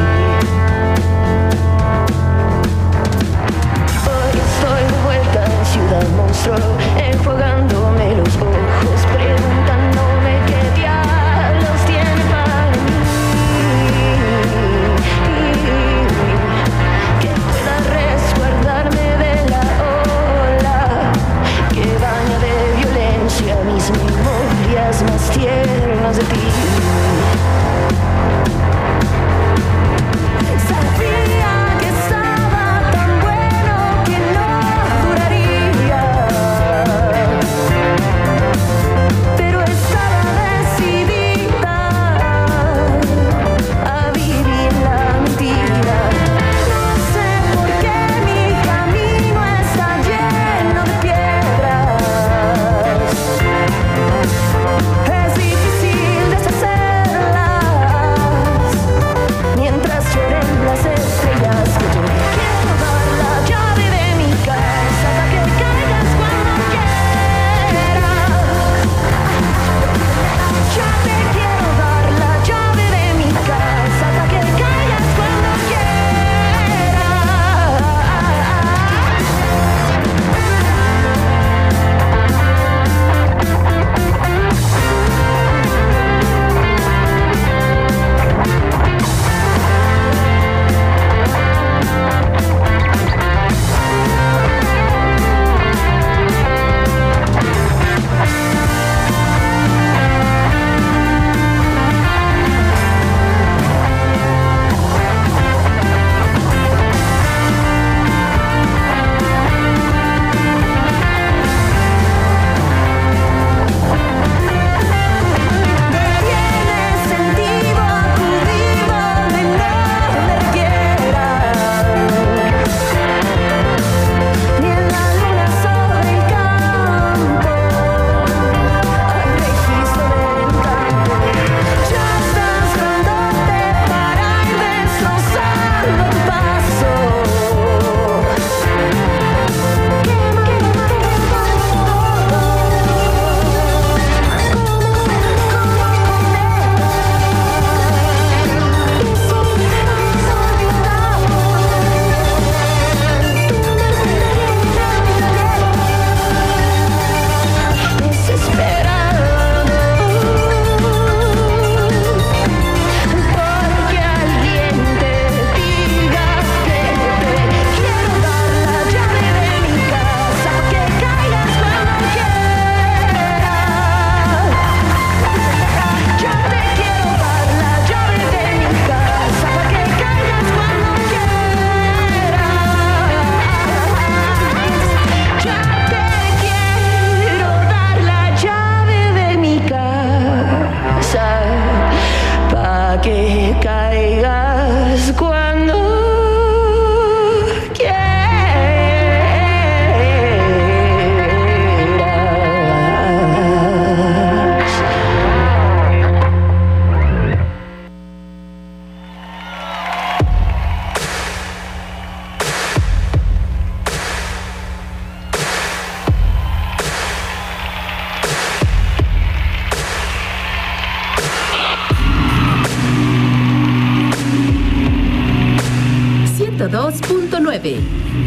Hoy estoy de vuelta en Ciudad Monstruo, enjuagándome los ojos, preguntándome qué diablos tiene para mí, que pueda resguardarme de la ola que baña de violencia mis memorias más tiernas. caigas cuando ciento dos punto nueve.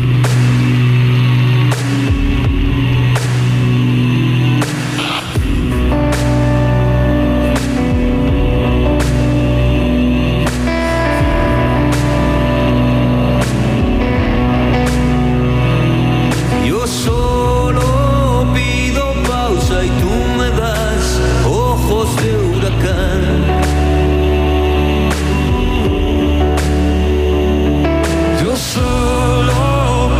Yo solo pido pausa y tú me das ojos de huracán. Yo solo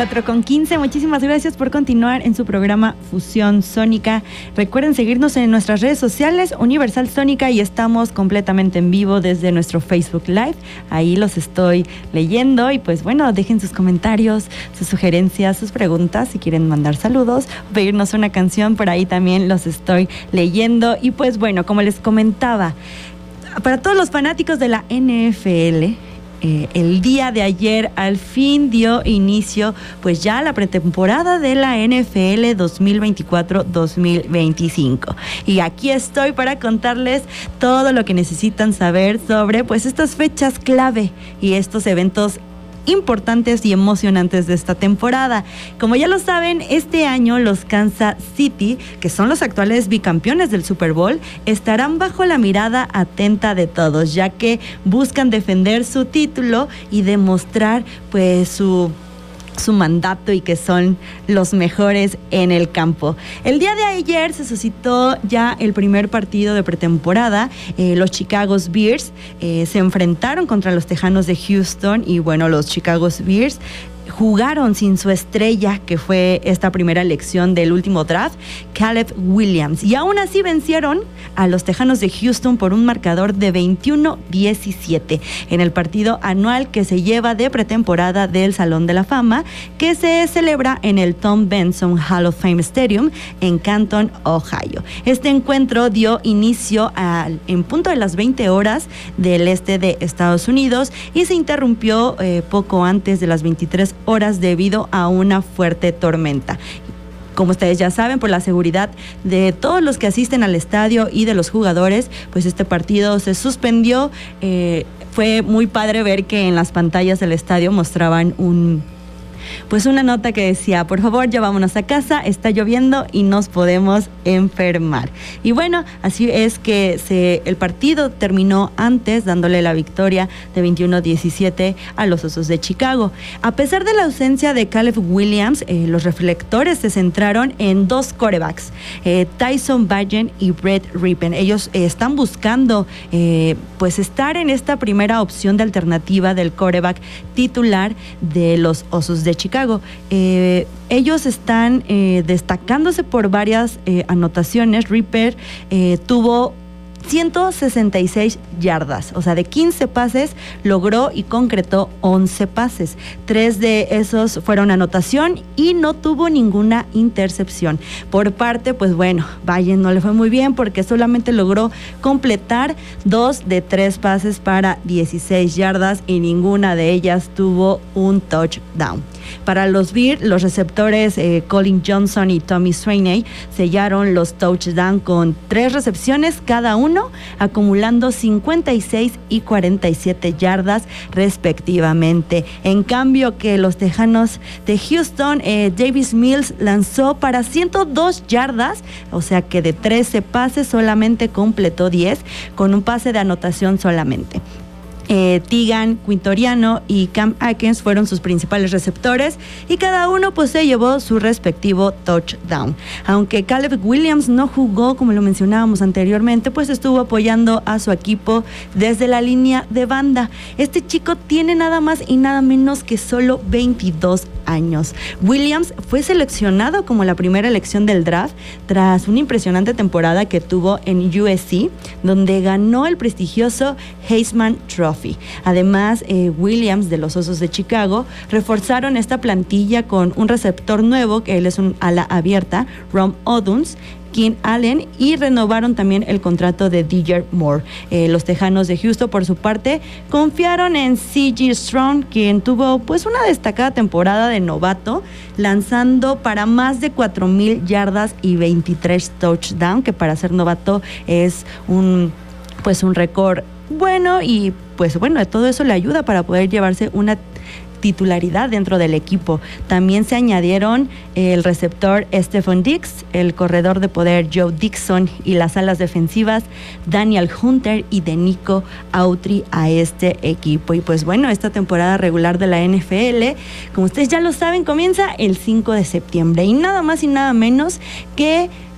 cuatro con quince. Muchísimas gracias por continuar en su programa Fusión Sónica. Recuerden seguirnos en nuestras redes sociales, Universal Sónica, y estamos completamente en vivo desde nuestro Facebook Live. Ahí los estoy leyendo y pues bueno, dejen sus comentarios, sus sugerencias, sus preguntas, si quieren mandar saludos, pedirnos una canción, por ahí también los estoy leyendo. Y pues bueno, como les comentaba, para todos los fanáticos de la N F L, Eh, el día de ayer al fin dio inicio pues ya la pretemporada de la N F L dos mil veinticuatro dos mil veinticinco, y aquí estoy para contarles todo lo que necesitan saber sobre pues estas fechas clave y estos eventos importantes y emocionantes de esta temporada. Como ya lo saben, este año los Kansas City, que son los actuales bicampeones del Super Bowl, estarán bajo la mirada atenta de todos, ya que buscan defender su título y demostrar pues su su mandato y que son los mejores en el campo. El día de ayer se suscitó ya el primer partido de pretemporada. Eh, los Chicago Bears eh, se enfrentaron contra los Tejanos de Houston y bueno, los Chicago Bears jugaron sin su estrella, que fue esta primera elección del último draft, Caleb Williams, y aún así vencieron a los Tejanos de Houston por un marcador de veintiuno diecisiete en el partido anual que se lleva de pretemporada del Salón de la Fama, que se celebra en el Tom Benson Hall of Fame Stadium en Canton, Ohio. Este encuentro dio inicio a, en punto de las veinte horas del este de Estados Unidos y se interrumpió eh, poco antes de las veintitrés horas debido a una fuerte tormenta. Como ustedes ya saben, por la seguridad de todos los que asisten al estadio y de los jugadores, pues este partido se suspendió. Eh, fue muy padre ver que en las pantallas del estadio mostraban un... pues una nota que decía: por favor, ya vámonos a casa, está lloviendo y nos podemos enfermar. Y bueno, así es que se, el partido terminó antes, dándole la victoria de veintiuno diecisiete a los Osos de Chicago. A pesar de la ausencia de Caleb Williams, eh, los reflectores se centraron en dos quarterbacks, eh, Tyson Bagent y Brett Rypien. Ellos eh, están buscando eh, pues estar en esta primera opción de alternativa del quarterback titular de los Osos de Chicago. Eh, ellos están eh, destacándose por varias eh, anotaciones. Rypien eh, tuvo ciento sesenta y seis yardas, o sea, de quince pases logró y concretó once pases. Tres de esos fueron anotación y no tuvo ninguna intercepción. Por parte, pues bueno, Bagent no le fue muy bien porque solamente logró completar dos de tres pases para dieciséis yardas y ninguna de ellas tuvo un touchdown. Para los Bears, los receptores eh, Colin Johnson y Tommy Sweeney sellaron los touchdowns con tres recepciones cada uno, acumulando cincuenta y seis y cuarenta y siete yardas respectivamente. En cambio, que los Tejanos de Houston, eh, Davis Mills lanzó para ciento dos yardas, o sea que de trece pases solamente completó diez, con un pase de anotación solamente. Eh, Tegan Quintoriano y Cam Akins fueron sus principales receptores y cada uno pues se llevó su respectivo touchdown. Aunque Caleb Williams no jugó, como lo mencionábamos anteriormente, pues estuvo apoyando a su equipo desde la línea de banda. Este chico tiene nada más y nada menos que solo veintidós años. Williams fue seleccionado como la primera elección del draft tras una impresionante temporada que tuvo en U S C, donde ganó el prestigioso Heisman Trophy. Además, eh, Williams de los Osos de Chicago reforzaron esta plantilla con un receptor nuevo, que él es un ala abierta, Rom Oduns, Keen Allen, y renovaron también el contrato de D J Moore. Eh, los Tejanos de Houston, por su parte, confiaron en C J Strong, quien tuvo pues una destacada temporada de novato, lanzando para más de cuatro mil yardas y veintitrés touchdowns, que para ser novato es un pues un récord bueno, y pues bueno, todo eso le ayuda para poder llevarse una titularidad dentro del equipo. También se añadieron el receptor Stephon Diggs, el corredor de poder Joe Dixon y las alas defensivas Daniel Hunter y Denico Autry a este equipo. Y pues bueno, esta temporada regular de la N F L, como ustedes ya lo saben, comienza el cinco de septiembre y nada más y nada menos que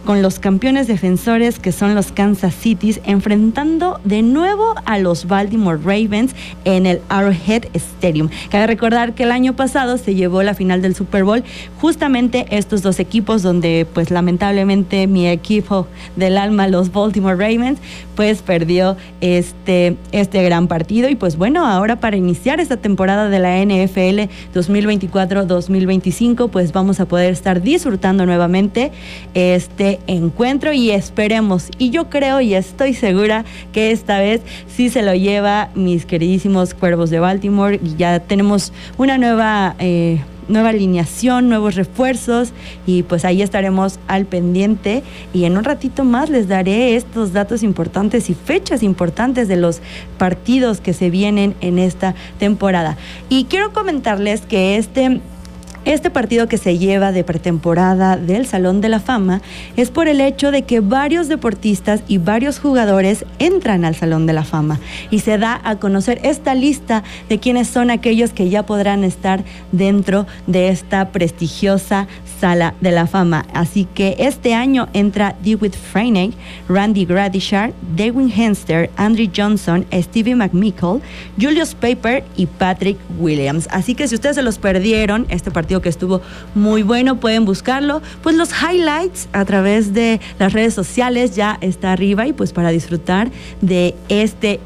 con los campeones defensores que son los Kansas City, enfrentando de nuevo a los Baltimore Ravens en el Arrowhead Stadium. Cabe recordar que el año pasado se llevó la final del Super Bowl justamente estos dos equipos, donde pues lamentablemente mi equipo del alma, los Baltimore Ravens, pues perdió este, este gran partido. Y pues bueno, ahora para iniciar esta temporada de la N F L dos mil veinticuatro dos mil veinticinco, pues vamos a poder estar disfrutando nuevamente este encuentro y esperemos, y yo creo y estoy segura que esta vez sí se lo lleva mis queridísimos Cuervos de Baltimore, y ya tenemos una nueva eh, nueva alineación, nuevos refuerzos, y pues ahí estaremos al pendiente, y en un ratito más les daré estos datos importantes y fechas importantes de los partidos que se vienen en esta temporada. Y quiero comentarles que este Este partido que se lleva de pretemporada del Salón de la Fama es por el hecho de que varios deportistas y varios jugadores entran al Salón de la Fama, y se da a conocer esta lista de quiénes son aquellos que ya podrán estar dentro de esta prestigiosa Sala de la Fama. Así que este año entra DeWitt Freinig, Randy Gradishar, Dewey Henster, Andrew Johnson, Stevie McMichael, Julius Paper y Patrick Williams. Así que si ustedes se los perdieron, este partido que estuvo muy bueno, pueden buscarlo, pues los highlights a través de las redes sociales ya está arriba, y pues para disfrutar de este